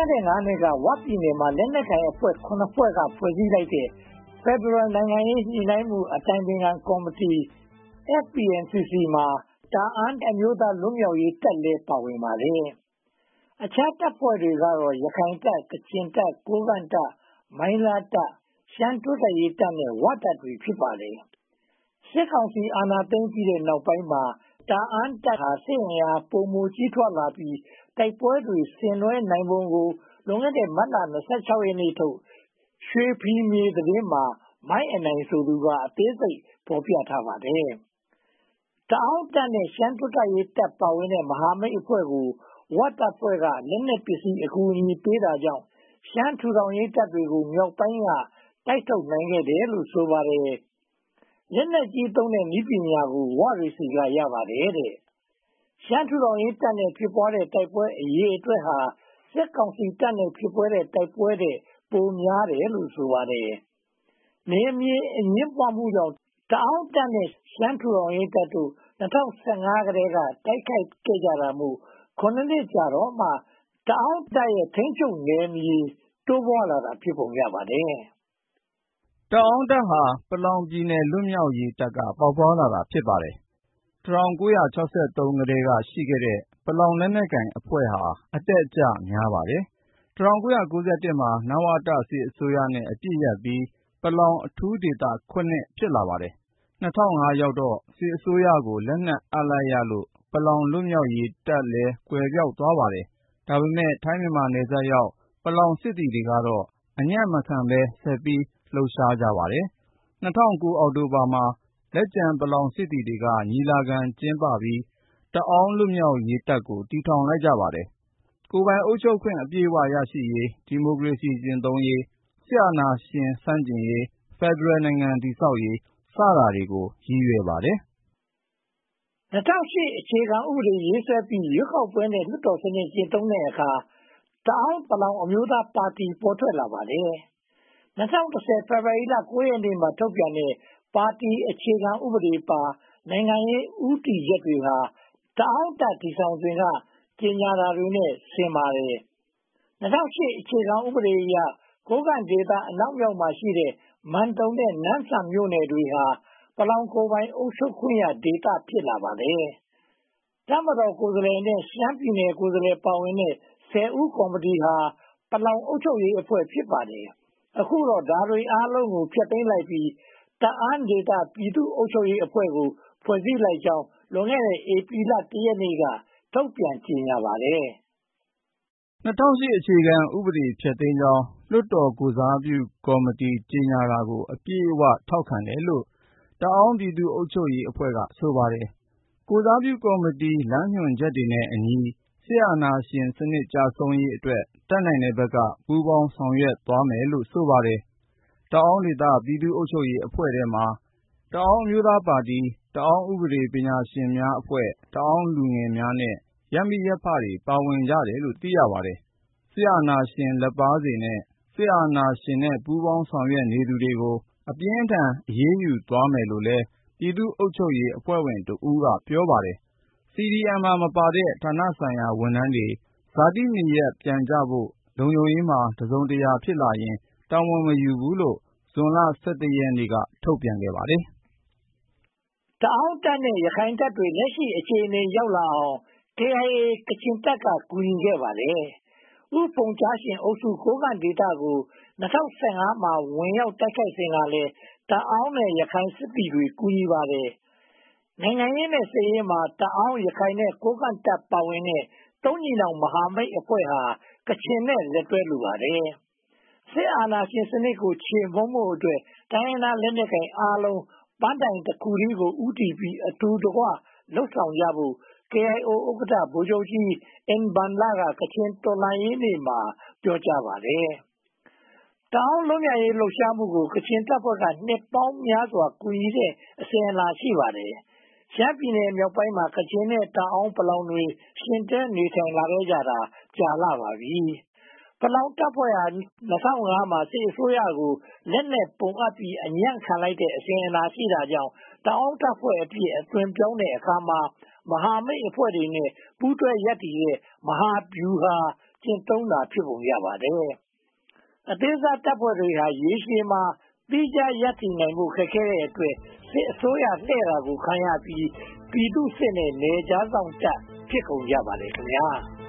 ခဲ့တဲ့5နှစ်ကဝပြည်နယ်မှာလက်နက်ကိုင်အဖွဲ့9ဖွဲ့ကဖွဲ့စည်းလိုက်တဲ့ Federal နိုင်ငံရေးညှိနှိုင်းမှုအတိုင်ပင်ခံကော်မတီ FPNCC မှာတအာင်းအမျိုးသားလွတ်မြောက်ရေးတပ်လည်းပါဝင်ပါတယ်။ အခြားတပ်ဖွဲ့တွေကတော့ရခိုင်တပ်၊ ကချင်တပ်၊ ကိုးကန့်တပ်၊ မိုင်းလားတပ်၊ ရှမ်းတိုးတက်ရေးတပ်နဲ့ ဝတပ်တွေဖြစ်ပါတယ်။ စစ်ကောင်စီအာဏာသိမ်းပြီးတဲ့နောက်ပိုင်းမှာတအာင်းတပ်ဟာစစ်အင်အားပိုမိုကြီးထွားလာပြီးတိုက်ပွဲတွေဆင်နွှဲနိုင်ပုံကိုလွန်ခဲ့တဲ့မတ်လ26ရက်နေ့ထုတ်ရွှေဖီမြေသတင်းမှာမိုင်းအနိုင်ဆိုသူကအသေးစိတ်ဖော်ပြထားပါတယ်။ တအာင်းတပ်နဲ့ရှမ်းတိုးတက်ရေးတပ်ပါဝင်တဲ့မဟာမိတ်အဖွဲ့ကိုဝတပ်ဖွဲ့ကလက်နက်ပစ္စည်းအကူအညီပေးတာကြောင့်ရှမ်းထူထောင်ရေးတပ်တွေကိုမြောက်ပိုင်းကတိုက်ထုတ်နိုင်ခဲ့တယ်လို့ဆိုပါတယ်။ လက်နက်ကြီးသုံးတဲ့နည်းပညာကိုဝတွေဆီကရပါတယ်တဲ့။ ရှမ်းထူထောင်ရေးတပ်နဲ့ဖြစ်ပွားတဲ့တိုက်ပွဲအရေအတွက်ဟာစစ်ကောင်စီတပ်နဲ့ဖြစ်ပွားတဲ့တိုက်ပွဲထက်ပိုများတယ်လို့ဆိုပါတယ်။ နယ်မြေအငြင်းပွားမှုကြောင့်တအာင်းတပ်နဲ့ရှမ်းထူထောင်ရေးတပ်တို့2015ကတည်းကတိုက်ခိုက်ခဲ့ကြတာမို့7နှစ်ကြာတော့မှတအာင်းတပ်ရဲ့ထိန်းချုပ်နယ်မြေတိုးပွားလာတာဖြစ်ပုံရပါတယ်။ တအာင်းတပ်ဟာပလောင်ပြည်နယ်လွတ်မြောက်ရေးတပ်ကပေါက်ဖွားလာတာဖြစ်ပါတယ်။ 1963ကတည်းကရှိခဲ့တဲ့ပလောင်လက်နက်ကိုင်အဖွဲ့ဟာအတက်အကျများပါတယ်။ 1991မှာနဝတစစ်အစိုးရနဲ့အပစ်ရပ်ပြီးပလောင်အထူးဒေသ7ဖြစ်လာပါတယ်။ 2005ရောက်တော့စစ်အစိုးရကိုလက်နက်အပ်လိုက်ရလို့ပလောင်လွတ်မြောက်ရေးတပ်လည်းကွယ်ပျောက်သွားပါတယ်။ ဒါပေမဲ့ထိုင်းမြန်မာနယ်စပ်ရောက်ပလောင်စစ်သည်တွေကတော့အညံ့မခံဘဲဆက်ပြီးလှုပ်ရှားကြပါတယ်။ 2009အောက်တိုဘာမှာလက်ကျန်ပလောင်စစ်သည်တွေကညီလာခံကျင်းပပြီးတအာင်းလွတ်မြောက်ရေးတပ်ကိုတည်ထောင်လိုက်ကြပါတယ်။ ကိုယ်ပိုင်အုပ်ချုပ်ခွင့်အပြည့်အဝရရှိရေး၊ ဒီမိုကရေစီကျင့်သုံးရေး၊ စစ်အာဏာရှင်ဆန့်ကျင်ရေး၊ ဖယ်ဒရယ်နိုင်ငံတည်ဆောက်ရေး စတာတွေကိုရည်ရွယ်ပါတယ်။ 2008အခြေခံဥပဒေရေးဆွဲပြီးရွေးကောက်ပွဲနဲ့လွှတ်တော်စနစ်ကျင့်သုံးတဲ့အခါတအာင်းပလောင်အမျိုးသားပါတီပေါ်ထွက်လာပါတယ်။ 2010ဖေဖေါ်ဝါရီလ9ရက်နေ့မှာထုတ်ပြန်တဲ့ပါတီအခြေခံဥပဒေပါနိုင်ငံရေးဦးတည်ချက်တွေဟာတအာင်းတပ်တည်ထောင်စဉ်ကကြေညာတာတွေနဲ့ဆင်ပါတယ်။ 2008အခြေခံဥပဒေအရကိုးကန့်ဒေသအနောက်မြောက်မှာရှိတဲ့မန်တုံနဲ့နမ့်ဆန်မြို့နယ်တွေဟာပလောင်ကိုယ်ပိုင်အုပ်ချုပ်ခွင့်ရဒေသဖြစ်လာပါတယ်။ တပ်မတော်ကိုယ်စားလှယ်နဲ့ရှမ်းပြည်နယ်ကိုယ်စားလှယ်ပါဝင်တဲ့10ဦးကော်မတီဟာပလောင်အုပ်ချုပ်ရေးအဖွဲ့ဖြစ်ပါတယ်။ အခုတော့ဒါတွေအားလုံးကိုဖျက်သိမ်းလိုက်ပြီးတအာင်းဒေသပြည်သူ့အုပ်ချုပ်ရေးအဖွဲ့ကိုဖွဲ့စည်းလိုက်ကြောင်းလွန်ခဲ့တဲ့ဧပြီလ1ရက်နေ့ကထုတ်ပြန်ကြေညာပါတယ်။ 2008အခြေခံဥပဒေဖျက်သိမ်းကြောင်းလွှတ်တော်ကိုယ်စားပြုကော်မတီကြေညာတာကိုအပြည့်အဝထောက်ခံတယ်လို့တအာင်းပြည်သူ့အုပ်ချုပ်ရေးအဖွဲ့ကဆိုပါတယ်။ ကိုယ်စားပြုကော်မတီလမ်းညွှန်ချက်တွေနဲ့အညီစစ်အာဏာရှင်စနစ်ကျဆုံးရေးအတွက်တတ်နိုင်တဲ့ဘက်ကပူးပေါင်းဆောင်ရွက်သွားမယ်လို့ဆိုပါတယ်။ တအာင်းဒေသပြည်သူ့အုပ်ချုပ်ရေးအဖွဲ့ထဲမှာတအာင်းအမျိုးသားပါတီ၊ တအာင်းဥပဒေပညာရှင်များအဖွဲ့၊ တအာင်းလူငယ်များနဲ့ရပ်မိရပ်ဖတွေပါဝင်ကြတယ်လို့သိရပါတယ်။ စစ်အာဏာရှင်လက်ပါးစေနဲ့စစ်အာဏာရှင်နဲ့ပူးပေါင်းဆောင်ရွက်နေသူတွေကိုအပြင်းအထန်အရေးယူသွားမယ်လို့လည်းပြည်သူ့အုပ်ချုပ်ရေးအဖွဲ့ဝင်တဦးကပြောပါတယ်။ CDM မှာမပါတဲ့ဌာနဆိုင်ရာဝန်ထမ်းတွေဇာတိနေရပ်ပြန်ကြဖို့လုံခြုံရေးမှာတစုံတရာဖြစ်လာရင်တာဝန်မယူဘူးလို့ဇွန်လ17ရက်နေ့ကထုတ်ပြန်ခဲ့ပါတယ်။ တအာင်းတပ်နဲ့ရခိုင်တပ်တွေလက်ရှိအခြေအနေရောက်လာအောင် KIA ကချင်တပ်ကကူညီခဲ့ပါတယ်။ ဦးဖုန်ကျားရှင်အုပ်စုကိုးကန့်ဒေသကို2015မှာဝင်ရောက်တိုက်ခိုက်စဉ်ကလည်းတအာင်းနဲ့ရခိုင်စစ်သည်တွေကူညီပါတယ်။ နိုင်ငံရေးနဲ့စစ်ရေးမှာတအာင်းရခိုင်နဲ့ကိုးကန့်တပ်ပါဝင်တဲ့သုံးညီနောင်မဟာမိတ်အဖွဲ့ဟာကချင်နဲ့လက်တွဲလိုပါတယ်။ စစ်အာဏာရှင်စနစ်ကိုချေမှုန်းဖို့အတွက်တိုင်းရင်းသားလက်နက်ကိုင်အားလုံးပန်းတိုင်တခုတည်းကိုဦးတည်ပြီးအတူတကွလုပ်ဆောင်ကြဖို့ KIO ဥက္ကဋ္ဌဗိုလ်ချုပ်ကြီးအင်ဘန်လကကချင်တော်လှန်ရေးနေ့မှာပြောကြားပါတယ်။ တအာင်းလွတ်မြောက်ရေးလှုပ်ရှားမှုကိုကချင်တပ်ဖွဲ့ကနှစ်ပေါင်းများစွာကူညီတဲ့အစဉ်အလာရှိပါတယ်။ ရှမ်းပြည်နယ်မြောက်ပိုင်းမှာကချင်နဲ့တအာင်းပလောင်တွေယှဉ်တွဲနေထိုင်လာခဲ့ကြတာကြာလှပါပြီ။ ပလောင်တပ်ဖွဲ့ဟာ2005မှာစစ်အစိုးရကိုလက်နက်ပုံအပ်ပြီးအညံ့ခံလိုက်တဲ့အစဉ်အလာရှိတာကြောင့်တအာင်းတပ်ဖွဲ့အဖြစ်အသွင်ပြောင်းတဲ့အခါမှာမဟာမိတ်အဖွဲ့တွေနဲ့ပူးတွဲရပ်တည်တဲ့မဟာဗျူဟာကျင့်သုံးတာဖြစ်ပုံရပါတယ်။အသေးစားတပ်ဖွဲ့တွေဟာရေရှည်မှာသီးခြားရပ်တည်နိုင်ဖို့ခက်ခဲတဲ့အတွက်စစ်အစိုးရလှည့်တာကိုခံရပြီးပြည်သူ့စစ်နဲ့နယ်ခြားစောင့်တပ်ဖြစ်ကုန်ကြပါတယ်ခင်ဗျာ။